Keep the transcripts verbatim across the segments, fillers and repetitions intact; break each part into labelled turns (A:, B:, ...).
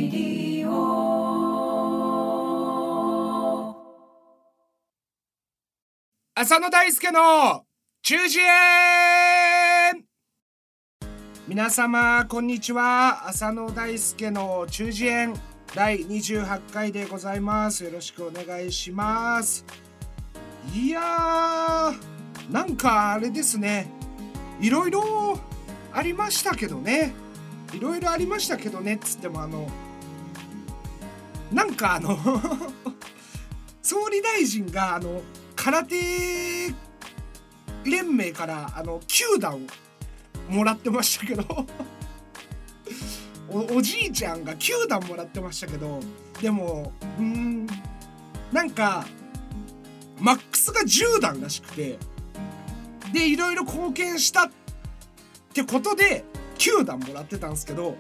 A: ディオ浅野大輔の中耳炎。皆様こんにちは。浅野大輔の中耳炎だいにじゅうはちかいでございます。よろしくお願いします。いやーなんかあれですね、いろいろありましたけどねいろいろありましたけどねっつってもあのなんかあの総理大臣があの空手連盟からあのきゅうだんもらってましたけどお, おじいちゃんがきゅうだんもらってましたけど、でもうーんなんかマックスがじゅうだんらしくて、でいろいろ貢献したってことできゅうだんもらってたんですけど、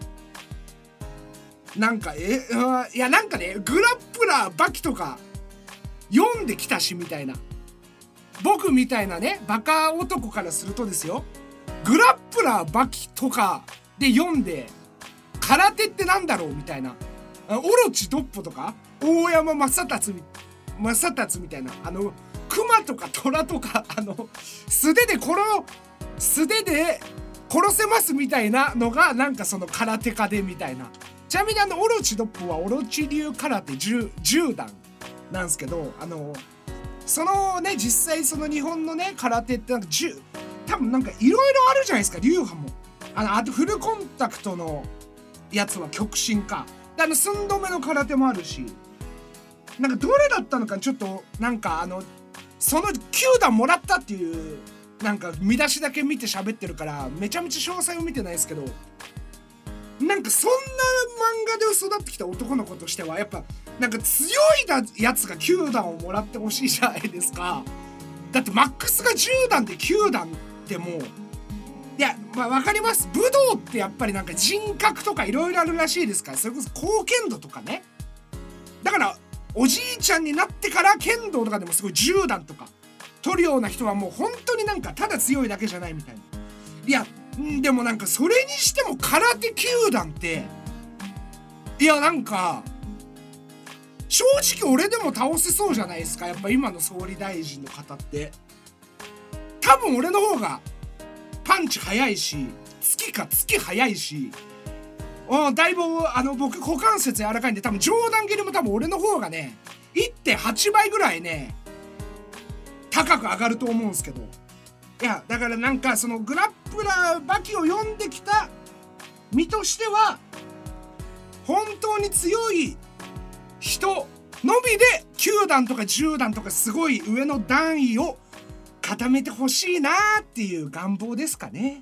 A: なんかえいやなんかねグラップラーバキとか読んできたしみたいな、僕みたいなねバカ男からするとですよ、グラップラーバキとかで読んで空手ってなんだろうみたいな、オロチドッポとか大山正達正達みたいな、あの熊とか虎とかあの素手でこの素手で殺せますみたいなのがなんかその空手家でみたいな。ちなみにあのオロチドッポはオロチ流空手 10, じゅうだんなんですけど、あのそのね実際その日本のね空手ってなんかじゅう多分なんかいろいろあるじゃないですか。流派もあのあとフルコンタクトのやつは極真かで、あの寸止めの空手もあるし、なんかどれだったのかちょっとなんかあのそのきゅうだんもらったっていうなんか見出しだけ見て喋ってるからめちゃめちゃ詳細を見てないですけど、なんかそんな漫画で育ってきた男の子としてはやっぱなんか強いやつがきゅうだんをもらってほしいじゃないですか。だってマックスがじゅうだんできゅうだんってもういやまあ分かります。武道ってやっぱりなんか人格とかいろいろあるらしいですから、それこそ貢献度とかね。だからおじいちゃんになってから剣道とかでもすごいじゅうだんとか取るような人はもう本当になんかただ強いだけじゃないみたいな。いやでもなんかそれにしても空手きゅうだんっていやなんか正直俺でも倒せそうじゃないですか。やっぱ今の総理大臣の方って多分俺の方がパンチ速いし突きか突き速いし、おだいぶあの僕股関節柔らかいんで多分上段蹴りも多分俺の方がね いってんはちばいぐらいね高く上がると思うんですけど、いやだからなんかそのグラップラーバキを読んできた身としては本当に強い人のみできゅうだんとかじゅうだんとかすごい上の段位を固めてほしいなっていう願望ですかね。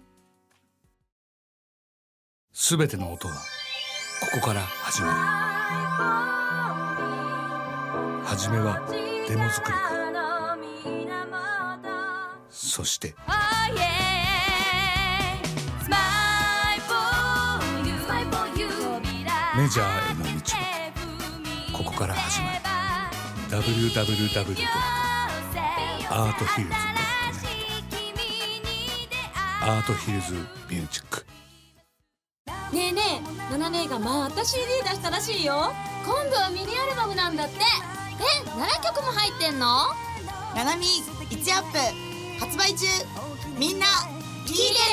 B: すべての音はここから始まる。はじめはデモ作りからそしてメジャーへの道はここから始まる。 ダブリューダブリューダブリュー ドットアートヒルズ ドットネット アートヒルズミュージック。
C: ねえねえ、ナナ姉がまた シーディー 出したらしいよ。今度はミニアルバムなんだって。え、ななきょくも入ってんの？
D: ナナミいちアップ発売中。みんな聞いてね。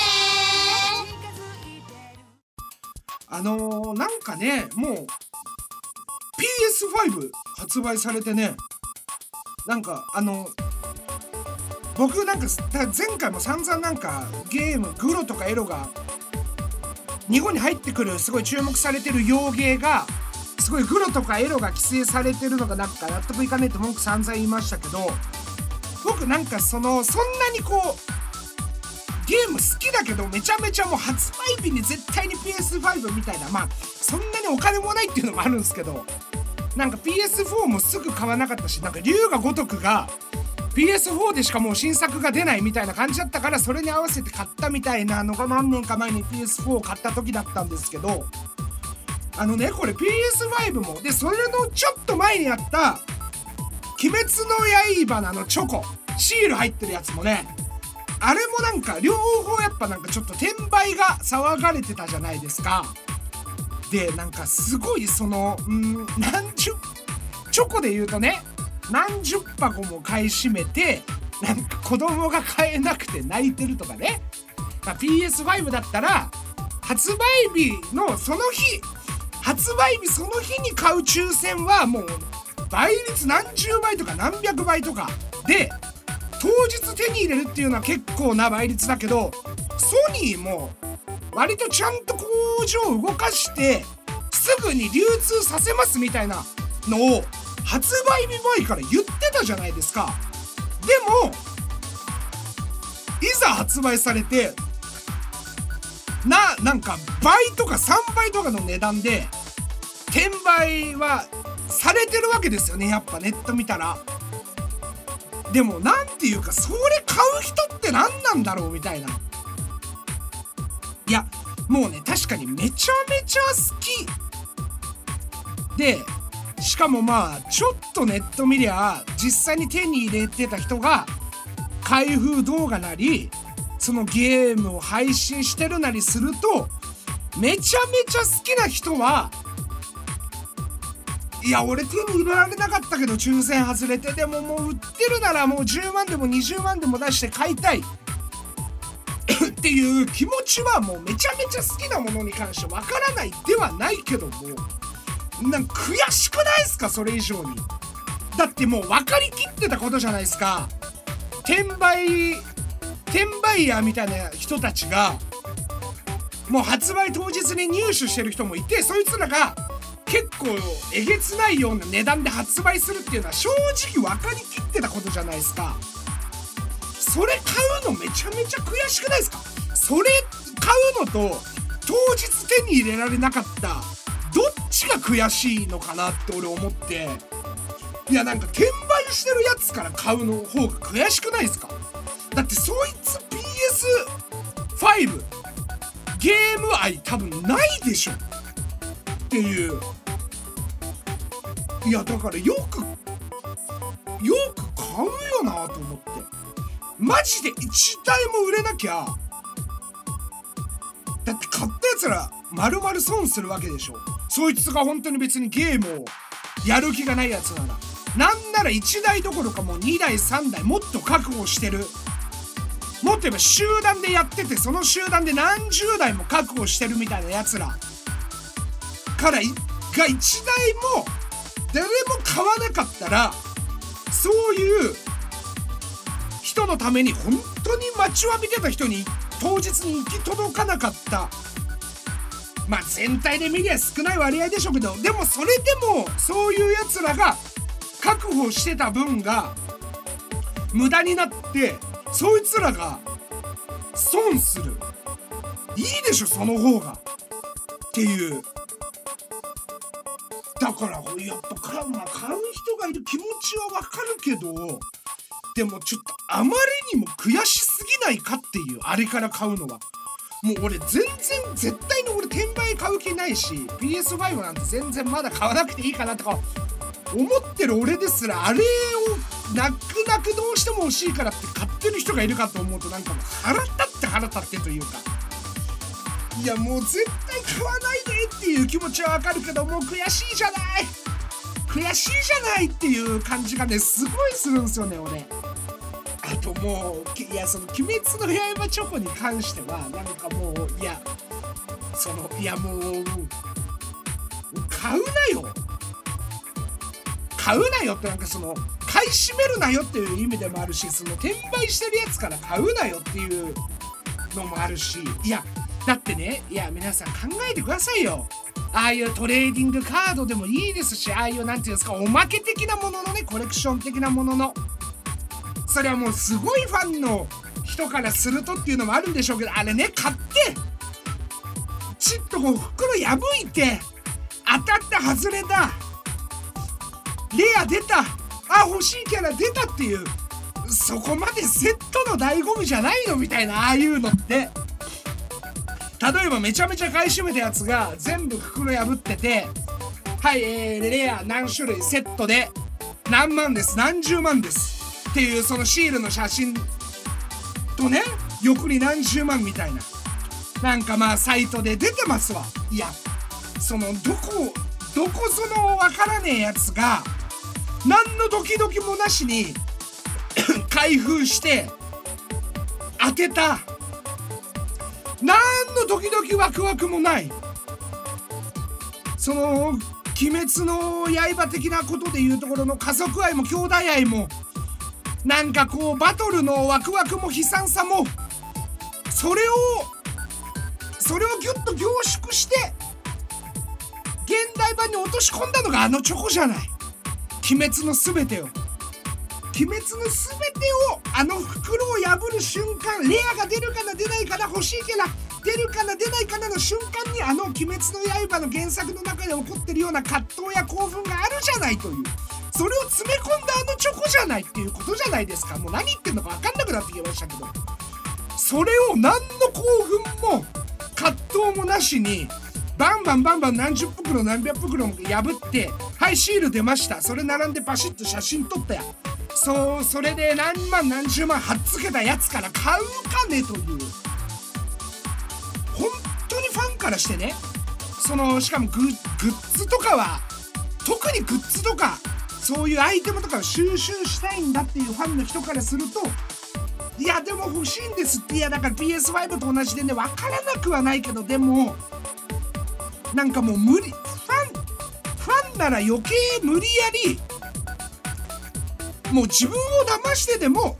A: あのー、なんかねもう ピーエスファイブ 発売されてね、なんかあの僕なんか前回も散々なんかゲームグロとかエロが日本に入ってくるすごい注目されてる洋芸がすごいグロとかエロが規制されてるのがなんか納得いかねえって文句散々言いましたけど、僕なんかそのそんなにこうゲーム好きだけどめちゃめちゃもう発売日に絶対に ピーエスファイブ みたいな、まあそんなにお金もないっていうのもあるんですけど、なんか ピーエスフォー もすぐ買わなかったし、なんか龍が如くが ピーエスフォー でしかもう新作が出ないみたいな感じだったから、それに合わせて買ったみたいなのが何年か前に ピーエスフォー を買った時だったんですけど、あのねこれ ピーエスファイブ もでそれのちょっと前にやった鬼滅の刃のあのチョコシール入ってるやつもね、あれもなんか両方やっぱなんかちょっと転売が騒がれてたじゃないですか。 でなんかすごいそのん何十チョコで言うとね何十箱も買い占めてなんか子供が買えなくて泣いてるとかね、まあ、ピーエスファイブ だったら発売日のその日発売日その日に買う抽選はもう倍率何十倍とか何百倍とかで当日手に入れるっていうのは結構な倍率だけど、ソニーも割とちゃんと工場を動かしてすぐに流通させますみたいなのを発売日前から言ってたじゃないですか。でもいざ発売されてな、なんか倍とかさんばいとかの値段で転売はされてるわけですよね、やっぱネット見たら。でもなんていうかそれ買う人って何なんだろうみたいな。いやもうね確かにめちゃめちゃ好きで、しかもまあちょっとネット見りゃ実際に手に入れてた人が開封動画なりそのゲームを配信してるなりするとめちゃめちゃ好きな人はいや俺手に入れられなかったけど抽選外れてでももう売ってるならもうじゅうまんでもにじゅうまんでも出して買いたいっていう気持ちはもうめちゃめちゃ好きなものに関してわからないではないけども、なんか悔しくないですかそれ以上に。だってもう分かりきってたことじゃないですか。転売転売ヤーみたいな人たちがもう発売当日に入手してる人もいて、そいつらが結構えげつないような値段で発売するっていうのは正直分かりきってたことじゃないですか。それ買うのめちゃめちゃ悔しくないですか。それ買うのと当日手に入れられなかったどっちが悔しいのかなって俺思って、いやなんか転売してるやつから買うの方が悔しくないですか。だってそいつ ピーエスファイブ ゲーム愛多分ないでしょっていう。いやだからよくよく買うよなと思って、マジでいちだいも売れなきゃだって買ったやつら丸々損するわけでしょ。そいつが本当に別にゲームをやる気がないやつなら、なんならいちだいどころかもうにだいさんだいもっと確保してる、もっと言えば集団でやっててその集団で何十台も確保してるみたいなやつらからがいちだいも誰も買わなかったら、そういう人のために本当に待ちわびてた人に当日に行き届かなかった、まあ全体で見りゃ少ない割合でしょうけど、でもそれでもそういうやつらが確保してた分が無駄になってそいつらが損する、いいでしょその方がっていう。だからやっぱ買う、まあ、買う人がいる気持ちはわかるけど、でもちょっとあまりにも悔しすぎないかっていう、あれから買うのはもう俺全然絶対に俺転売買う気ないし ピーエスファイブ なんて全然まだ買わなくていいかなとか思ってる俺ですら、あれを泣く泣くどうしても欲しいからって買ってる人がいるかと思うとなんかもう腹立って腹立ってというか、いやもう絶対買わないでっていう気持ちはわかるけど、もう悔しいじゃない悔しいじゃないっていう感じがねすごいするんですよね俺。あともういやその鬼滅の刃チョコに関してはなんかもういやそのいやもう買うなよ買うなよってなんかその買い占めるなよっていう意味でもあるし、その転売してるやつから買うなよっていうのもあるし、いやだってね、いや皆さん考えてくださいよ。ああいうトレーディングカードでもいいですし、ああいうなんていうんですかおまけ的なもののね、コレクション的なもののそれはもうすごいファンの人からするとっていうのもあるんでしょうけど、あれね買ってちっとこう袋破いて当たった外れたレア出たあ欲しいキャラ出たっていう、そこまでセットの醍醐味じゃないのみたいな、ああいうのって例えばめちゃめちゃ買い占めたやつが全部袋破ってて、はい、えー、レア何種類セットで何万です何十万ですっていうそのシールの写真とね横に何十万みたいななんかまあサイトで出てますわ。いやそのどこどこそのわからねえやつが何のドキドキもなしに開封して当てた、何のドキドキワクワクもない、その鬼滅の刃的なことでいうところの家族愛も兄弟愛もなんかこうバトルのワクワクも悲惨さもそれをそれをギュッと凝縮して現代版に落とし込んだのがあのチョコじゃない。鬼滅のすべてを鬼滅のすべてをあの袋を破る瞬間、レアが出るかな出ないかな、欲しいけど出るかな出ないかなの瞬間にあの鬼滅の刃の原作の中で起こってるような葛藤や興奮があるじゃないという、それを詰め込んだあのチョコじゃないっていうことじゃないですか。もう何言ってんのか分かんなくなってきましたけど、それを何の興奮も葛藤もなしにバンバンバンバン何十袋何百袋も破って、はいシール出ました、それ並んでパシッと写真撮ったや、そうそれで何万何十万貼っつけたやつから買うかねという、本当にファンからしてね、そのしかもグッ、グッズとかは特にグッズとかそういうアイテムとかを収集したいんだっていうファンの人からすると、いやでも欲しいんですって、いやだから ピーエスファイブ と同じでね、分からなくはないけど、でもなんかもう無理、ファンファンなら余計無理やりもう自分を騙してでも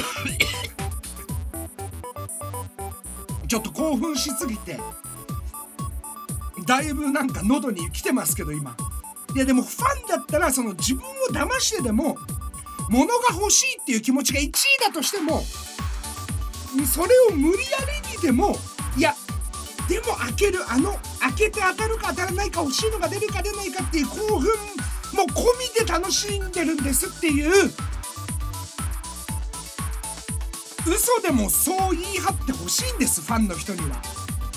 A: ちょっと興奮しすぎてだいぶなんか喉に来てますけど今。いやでもファンだったらその自分を騙してでも物が欲しいっていう気持ちがいちいだとしても、それを無理やりにでも、いやでも開ける、あの開けて当たるか当たらないか、欲しいのが出るか出ないかっていう興奮も込みで楽しんでるんですっていう、嘘でもそう言い張ってほしいんです、ファンの人には。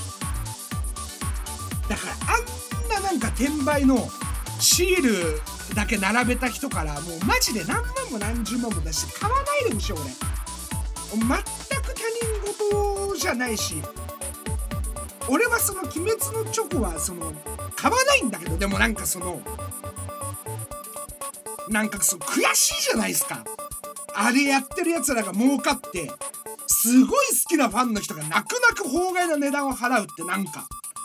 A: だからあんななんか転売のシールだけ並べた人からもうマジで何万も何十万も出して買わないでほしい。俺全く他人事じゃないし、俺はその鬼滅のチョコはその買わないんだけど、でもなんかそのなんかそう悔しいじゃないですか。あれやってるやつらが儲かってすごい好きなファンの人が泣く泣く法外な値段を払うってなんか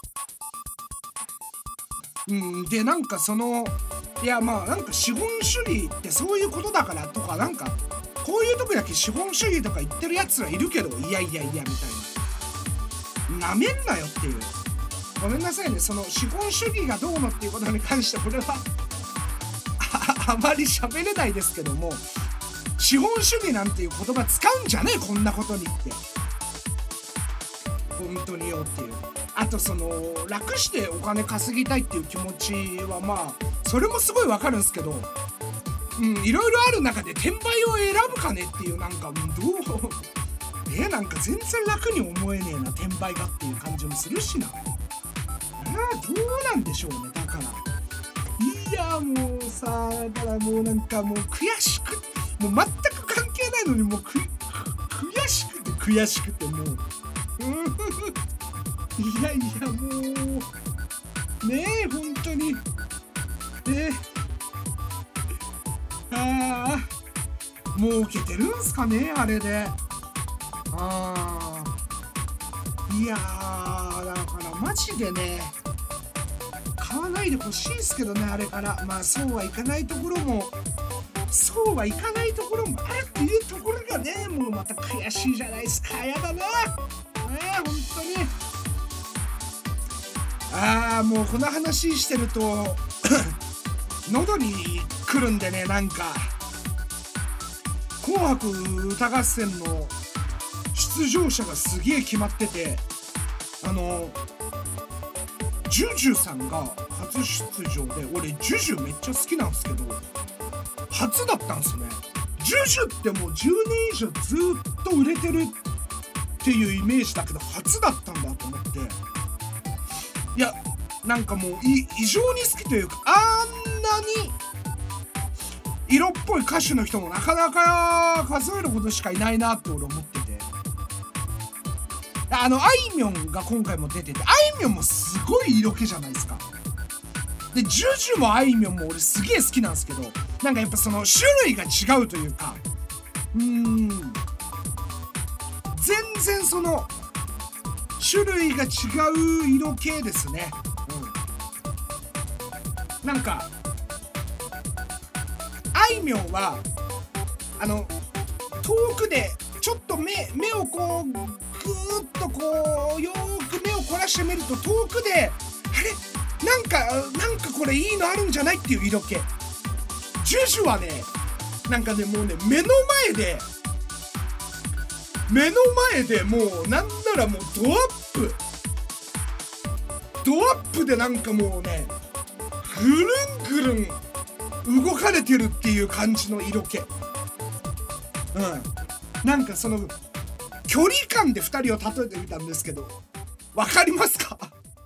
A: うんでなんかそのいやまあなんか資本主義ってそういうことだからとか、なんかこういう時だけ資本主義とか言ってるやつらいるけど、いやいやいやみたいな、なめんなよっていう。ごめんなさいね、その資本主義がどうのっていうことに関して俺はあ, あまり喋れないですけども、資本主義なんていう言葉使うんじゃねえこんなことにって、本当によっていう。あとその楽してお金稼ぎたいっていう気持ちはまあそれもすごいわかるんですけど、うんいろいろある中で転売を選ぶかねっていう、なんかどうえなんか全然楽に思えねえな転売がっていう感じもするしな。ああどうなんでしょうね。だからいやもうさだからもうなんかもう悔しくもう全く関係ないのにもうく悔しくて悔しくてもういやいやもうねえ本当にねえああ儲けてるんすかねあれで。ああいやーだからマジでね買わないでほしいですけどねあれから。まあそうはいかないところもそうはいかないところもあるっていうところがねもうまた悔しいじゃないですか。やだなねえ本当に。ああもうこの話してると喉に来るんでね、なんか紅白歌合戦の出場者がすげえ決まってて、あのジュジュさんが初出場で、俺ジュジュめっちゃ好きなんですけど初だったんですね。ジュジュってもうじゅうねん以上ずっと売れてるっていうイメージだけど初だったんだと思って、いやなんかもう異常に好きというか、あんなに色っぽい歌手の人もなかなか数えるほどしかいないなって俺思ってて、あのあいみょんが今回も出てて、あいみょんもすごい色気じゃないですか。 でジュジュもあいみょんも俺すげえ好きなんですけど、なんかやっぱその種類が違うというか、うーん全然その種類が違う色系ですね。うん、なんかあいみょんはあの遠くでちょっと 目, 目をこうぐーっとこうよーく目を凝らしてみると遠くであれなんかなんかこれいいのあるんじゃないっていう色気。ジュジュはねなんかねもうね目の前で目の前でもうなんならもうドアップドアップでなんかもうねぐるんぐるん動かれてるっていう感じの色気。うんなんかその距離感でふたりを例えてみたんですけどわかりますか？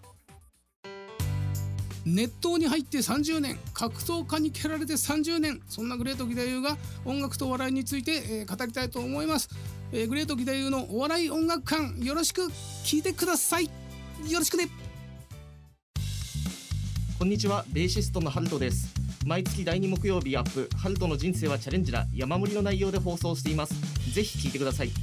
E: 熱湯に入ってさんじゅうねん、格闘家に蹴られてさんじゅうねん、そんなグレート義太夫が音楽と笑いについて、えー、語りたいと思います。えー、グレート義太夫のお笑い音楽館、よろしく聞いてください。よろしくね。
F: こんにちは、ベーシストのハルトです。毎月だいに木曜日アップ、ハルトの人生はチャレンジだ、山盛りの内容で放送しています。ぜひ聞いてください。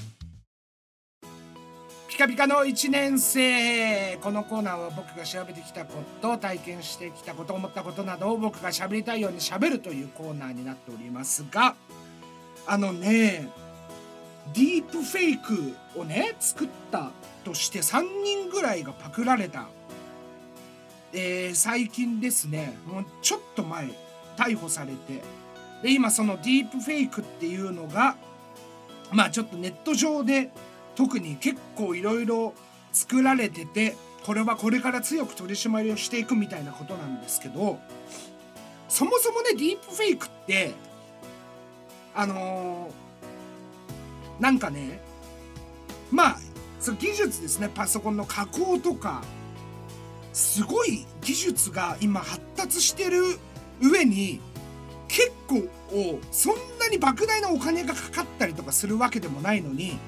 A: ピカピカのいちねん生。このコーナーは僕が調べてきたこと、体験してきたこと、思ったことなどを僕が喋りたいように喋るというコーナーになっておりますが、あのねディープフェイクをね作ったとしてさんにんぐらいがパクられた、えー、最近ですね、もうちょっと前逮捕されて、で今そのディープフェイクっていうのがまあちょっとネット上で特に結構いろいろ作られてて、これはこれから強く取り締まりをしていくみたいなことなんですけど、そもそもねディープフェイクってあのー、なんかねまあその技術ですね、パソコンの加工とかすごい技術が今発達してる上に結構そんなに莫大なお金がかかったりとかするわけでもないのに、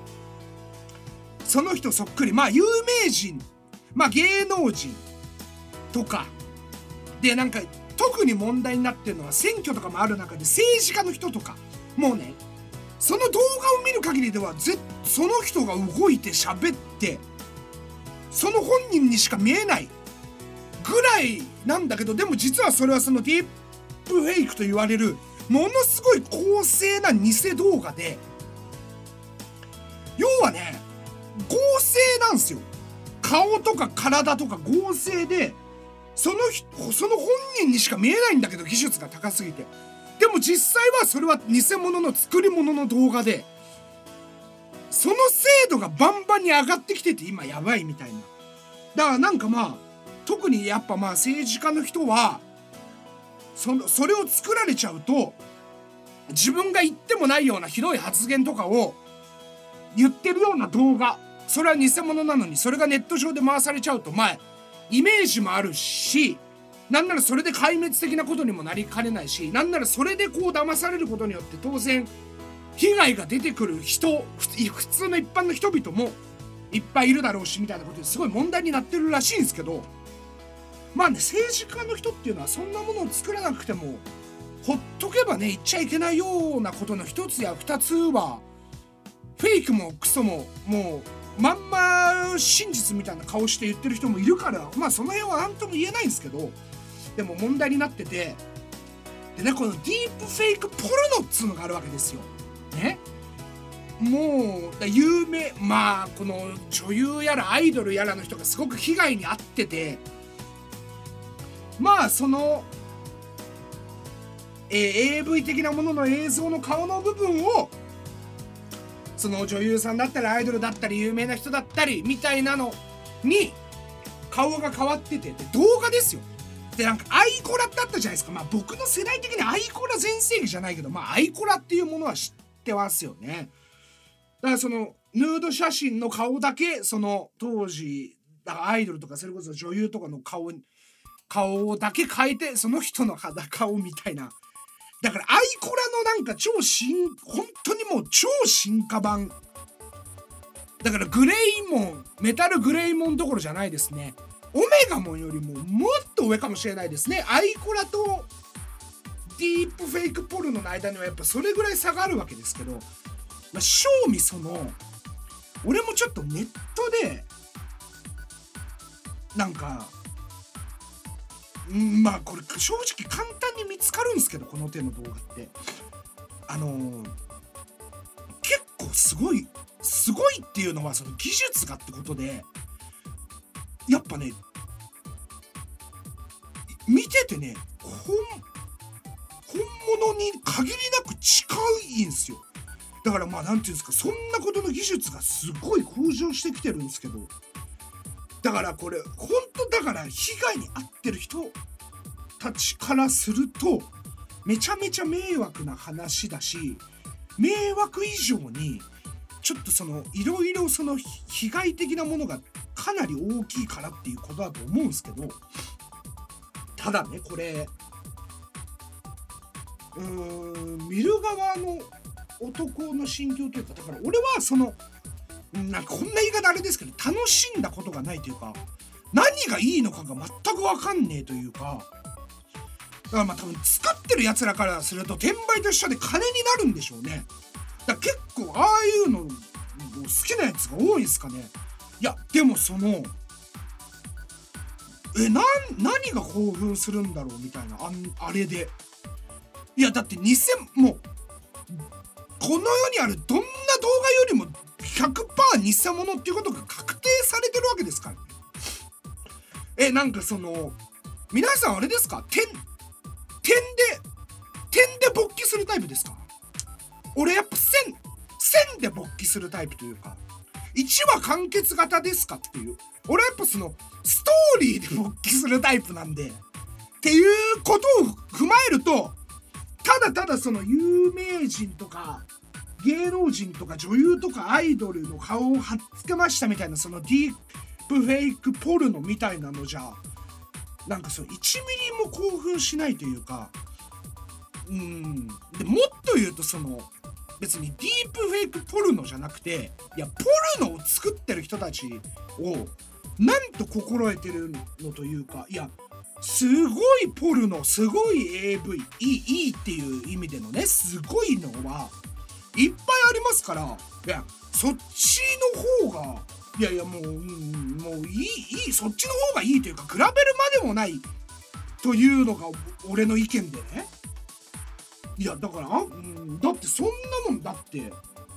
A: その人そっくりまあ有名人まあ芸能人とかでなんか特に問題になってるのは選挙とかもある中で政治家の人とかもうねその動画を見る限りではぜその人が動いて喋ってその本人にしか見えないぐらいなんだけど、でも実はそれはそのディープフェイクと言われるものすごい高性な偽動画で、要はね合成なんですよ。顔とか体とか合成でその人その本人にしか見えないんだけど技術が高すぎて、でも実際はそれは偽物の作り物の動画で、その精度がバンバンに上がってきてて今やばいみたいな。だからなんかまあ特にやっぱまあ政治家の人はそのそれを作られちゃうと自分が言ってもないようなひどい発言とかを言ってるような動画、それは偽物なのにそれがネット上で回されちゃうとまあイメージもあるし、なんならそれで壊滅的なことにもなりかねないし、なんならそれでこう騙されることによって当然被害が出てくる人、普通の一般の人々もいっぱいいるだろうしみたいなことですごい問題になってるらしいんですけど、まあね政治家の人っていうのはそんなものを作らなくてもほっとけばね言っちゃいけないようなことの一つや二つはフェイクもクソももうまんま真実みたいな顔して言ってる人もいるから、まあその辺は何とも言えないんですけど、でも問題になってて、でねこのディープフェイクポルノっつうのがあるわけですよね。もう有名まあこの女優やらアイドルやらの人がすごく被害に遭ってて、まあその、えー、エーブイ 的なものの映像の顔の部分をその女優さんだったりアイドルだったり有名な人だったりみたいなのに顔が変わってて、で動画ですよ。でなんかアイコラってあったじゃないですか。まあ僕の世代的にアイコラ全盛期じゃないけど、まあアイコラっていうものは知ってますよね。だからそのヌード写真の顔だけその当時だからアイドルとかそれこそ女優とかの顔顔だけ変えてその人の裸をみたいな。だからアイコラのなんか超進本当にもう超進化版だから、グレイモンメタルグレイモンどころじゃないですね。オメガモンよりももっと上かもしれないですね。アイコラとディープフェイクポルノの間にはやっぱそれぐらい差があるわけですけど、まあ、正味その俺もちょっとネットでなんかんまあこれ正直簡単に見つかるんですけど、この手の動画ってあのー、結構すごいすごいっていうのはその技術がってことで、やっぱね見ててね本本物に限りなく近いんですよ。だからまあなんていうんですか、そんなことの技術がすごい向上してきてるんですけど、だからこれ本当だから被害に遭ってる人たちからするとめちゃめちゃ迷惑な話だし、迷惑以上にちょっとそのいろいろその被害的なものがかなり大きいからっていうことだと思うんですけど、ただねこれうーん見る側の男の心境というか、だから俺はそのなんかこんな言い方あれですけど楽しんだことがないというか、何がいいのかが全く分かんねえというか、だからまあ多分作ってるやつらからすると転売と一緒で金になるんでしょうね。だから結構ああいうの好きなやつが多いんですかね。いやでもそのえな何が興奮するんだろうみたいな あ, あれで、いやだって偽もうこの世にあるどんな動画よりも ひゃくパーセント 偽物っていうことが確定されてるわけですからね。えなんかその皆さんあれですか、点点で点で勃起するタイプですか？俺やっぱ線線で勃起するタイプというか、いちわ完結型ですかっていう、俺はやっぱそのストーリーで勃起するタイプなんでっていうことを踏まえると、ただただその有名人とか芸能人とか女優とかアイドルの顔を貼っつけましたみたいなそのディープフェイクポルノみたいなのじゃなんかそのいちミリも興奮しないというか、うんでもっと言うとその別にディープフェイクポルノじゃなくて、いやポルノを作ってる人たちをなんと心得てるのというか、いやすごいポルノすごい エーブイ いい、いいっていう意味でのねすごいのはいっぱいありますから、いやそっちの方がいやいやもう、うん、もういいいいそっちの方がいいというか比べるまでもないというのが俺の意見でね。いやだから、うん、だってそんなもんだってい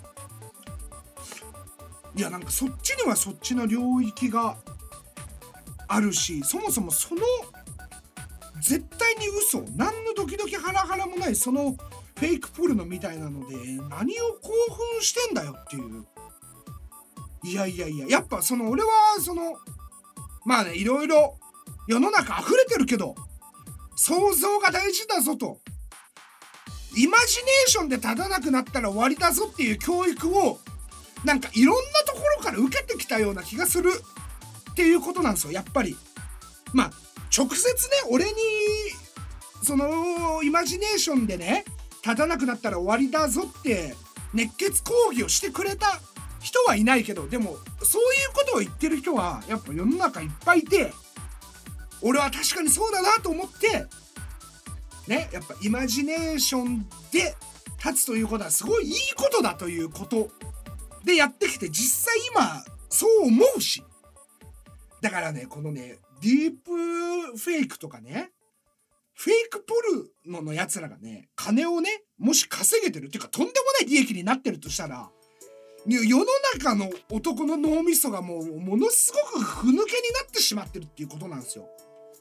A: やなんかそっちにはそっちの領域があるし、そもそもその絶対に嘘何のドキドキハラハラもないそのフェイクポルノみたいなので何を興奮してんだよっていう。いやいやいややっぱその俺はそのまあねいろいろ世の中溢れてるけど想像が大事だぞと、イマジネーションで立たなくなったら終わりだぞっていう教育をなんかいろんなところから受けてきたような気がするっていうことなんですよやっぱり。まあ直接ね俺にそのイマジネーションでね立たなくなったら終わりだぞって熱血講義をしてくれた人はいないけど、でもそういうことを言ってる人はやっぱ世の中いっぱいいて、俺は確かにそうだなと思ってね、やっぱイマジネーションで立つということはすごいいいことだということでやってきて、実際今そう思うし、だからねこのねディープフェイクとかねフェイクポルノのやつらがね金をねもし稼げてるっていうかとんでもない利益になってるとしたら、世の中の男の脳みそがもうものすごくふぬけになってしまってるっていうことなんですよ。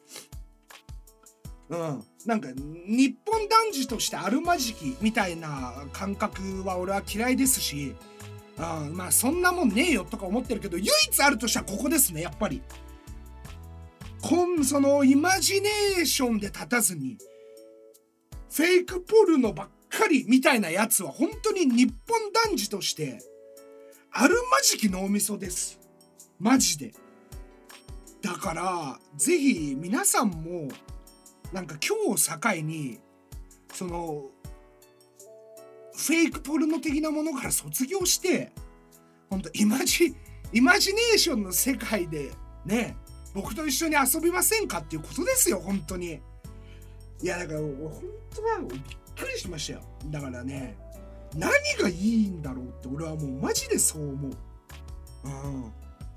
A: うん、なんか日本男児としてあるまじきみたいな感覚は俺は嫌いですし、うん、まあそんなもんねえよとか思ってるけど、唯一あるとしたらここですねやっぱり。こんそのイマジネーションで立たずにフェイクポルノばっかりみたいなやつは本当に日本男児としてあるまじき脳みそですマジで。だからぜひ皆さんもなんか今日境にそのフェイクポルノ的なものから卒業して本当イマジイマジネーションの世界でね僕と一緒に遊びませんかっていうことですよ本当に。いやだから本当はびっくりしましたよ。だからね何がいいんだろうって俺はもうマジでそう思う。うん、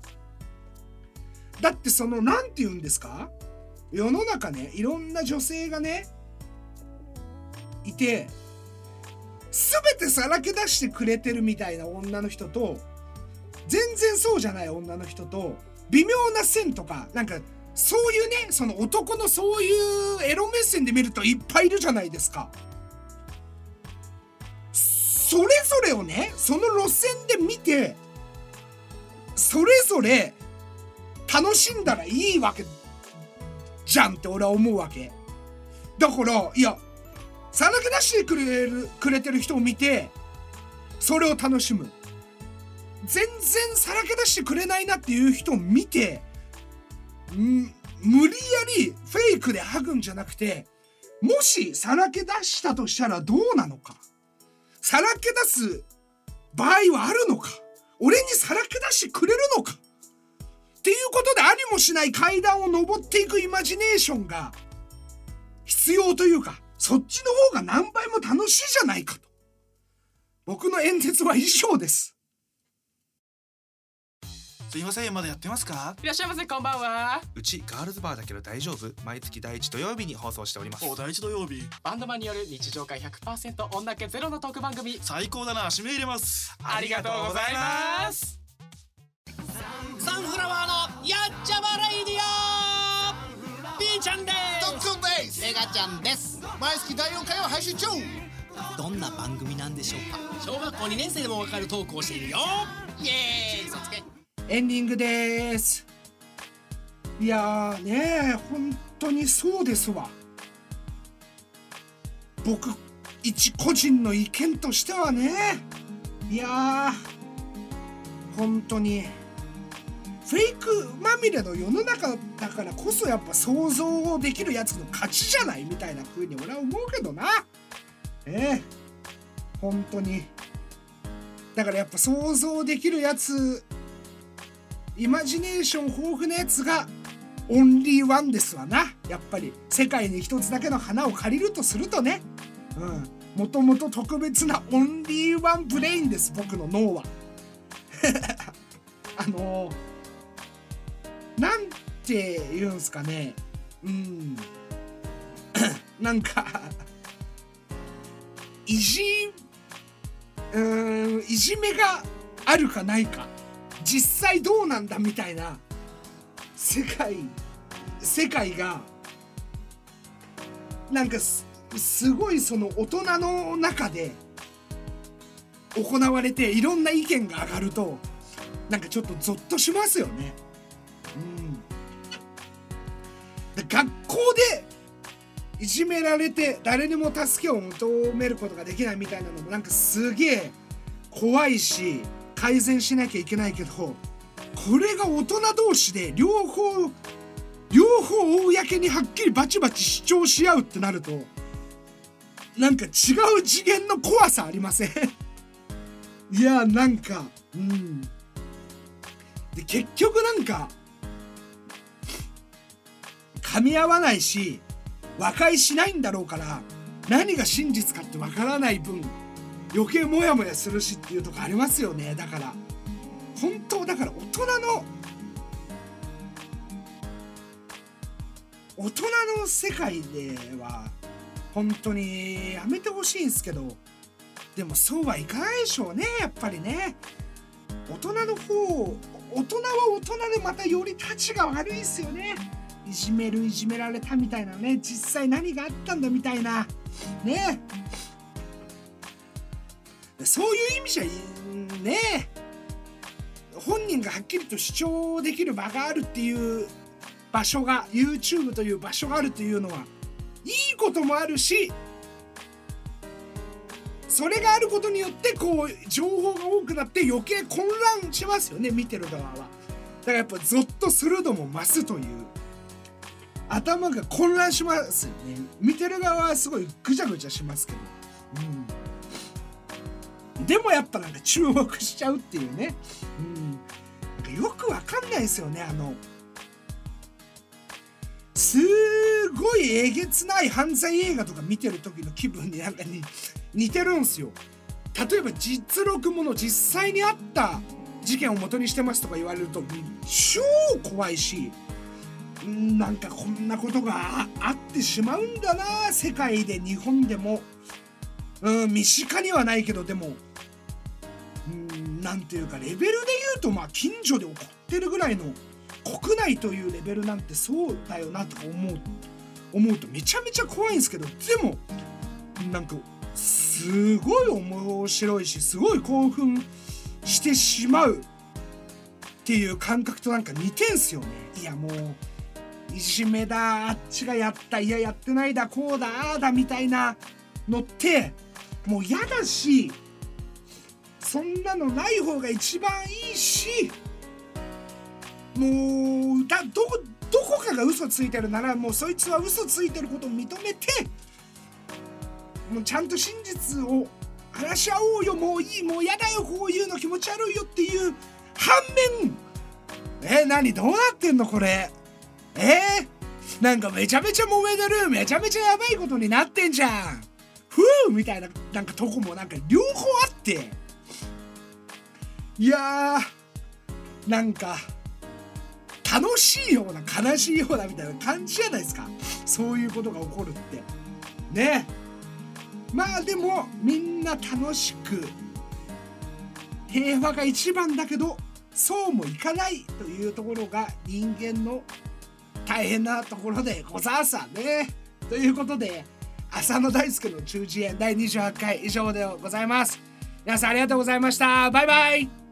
A: だってそのなんて言うんですか、世の中ねいろんな女性がねいて全てさらけ出してくれてるみたいな女の人と全然そうじゃない女の人と微妙な線とかなんかそういうねその男のそういうエロ目線で見るといっぱいいるじゃないですか。それぞれをねその路線で見てそれぞれ楽しんだらいいわけじゃんって俺は思うわけだから、いやさらけ出してくれるくれてる人を見てそれを楽しむ、全然さらけ出してくれないなっていう人を見てん無理やりフェイクで剥ぐんじゃなくて、もしさらけ出したとしたらどうなのか、さらけ出す場合はあるのか、俺にさらけ出してくれるのかっていうことでありもしない階段を登っていくイマジネーションが必要というか、そっちの方が何倍も楽しいじゃないかと。僕の演説は以上です。
G: すいません、まだやってますか？
H: いらっしゃいませ、こんばんは。
G: うちガールズバーだけど大丈夫？毎月第一土曜日に放送しております。
H: お、第一土曜日。バンドマンによる日常会 ひゃくパーセント 女気ゼロのトーク番組。
G: 最高だな、締め入れます。
H: ありがとうございます。
I: サンフラワーのやっちゃまレイディオ、ピーちゃんです。
J: ドックンです。
I: メガちゃんです。
J: 毎月だいよんかいを配信中。
I: どんな番組なんでしょうか？小学校にねん生でもわかるトークをしているよ。イエーイ、そつけ。
A: エンディングです。いやーねー本当にそうですわ。僕一個人の意見としてはね、いやー本当にフェイクまみれの世の中だからこそやっぱ想像できるやつの勝ちじゃないみたいな風に俺は思うけどな。ええ本当にだからやっぱ想像できるやつ、イマジネーション豊富なやつがオンリーワンですわな。やっぱり世界に一つだけの花を借りるとするとね、うんもともと特別なオンリーワンブレインです、僕の脳は。あのー、なんて言うんすかね、うんなんかいじうーんいじめがあるかないか、実際どうなんだみたいな世界世界がなんか す, すごいその大人の中で行われていろんな意見が上がるとなんかちょっとゾッとしますよね。うん、で学校でいじめられて誰にも助けを求めることができないみたいなのもなんかすげえ怖いし改善しなきゃいけないけど、これが大人同士で両方両方公にはっきりバチバチ主張し合うってなるとなんか違う次元の怖さありません？いやなんかうんで結局なんか噛み合わないし和解しないんだろうから何が真実かってわからない分余計モヤモヤするしっていうとこありますよね。だから本当だから大人の大人の世界では本当にやめてほしいんですけど、でもそうはいかないでしょうね。やっぱりね大人の方大人は大人でまたより立ちが悪いですよね。いじめるいじめられたみたいなね、実際何があったんだみたいなね、そういう意味じゃね本人がはっきりと主張できる場があるっていう場所が YouTube という場所があるというのはいいこともあるし、それがあることによってこう情報が多くなって余計混乱しますよね、見てる側は。だからやっぱゾッとするのも増すという、頭が混乱しますよね。見てる側はすごいぐちゃぐちゃしますけど、うん、でもやっぱなんか注目しちゃうっていうね、うん、なんかよくわかんないですよね。あのすごいえげつない犯罪映画とか見てる時の気分になんかに似てるんすよ。例えば実録もの実際にあった事件を元にしてますとか言われると超怖いし、なんかこんなことがあってしまうんだな、世界で日本でも、うん、身近にはないけど、でもうんなんていうかレベルで言うとまあ近所で起こってるぐらいの国内というレベルなんてそうだよなとか思う思うとめちゃめちゃ怖いんですけど、でもなんかすごい面白いしすごい興奮してしまうっていう感覚となんか似てんすよね。いやもういじめだ、あっちがやった、いややってないだ、こうだああだみたいなのってもう嫌だし、そんなのない方が一番いいし、もうだ ど, どこかが嘘ついてるならもうそいつは嘘ついてることを認めて、もうちゃんと真実を話し合おうよ、もういい、もうやだよ、こういうの気持ち悪いよっていう反面、えー、何どうなってんのこれ、えー、なんかめちゃめちゃ揉めてる、めちゃめちゃやばいことになってんじゃん、ふうみたいななんかとこもなんか両方あって、いやーなんか楽しいような悲しいようなみたいな感じじゃないですか、そういうことが起こるってね。まあでもみんな楽しく平和が一番だけど、そうもいかないというところが人間の大変なところでございますね。ということで浅野大輔の中耳炎だいにじゅうはちかい以上でございます。皆さんありがとうございました。バイバイ。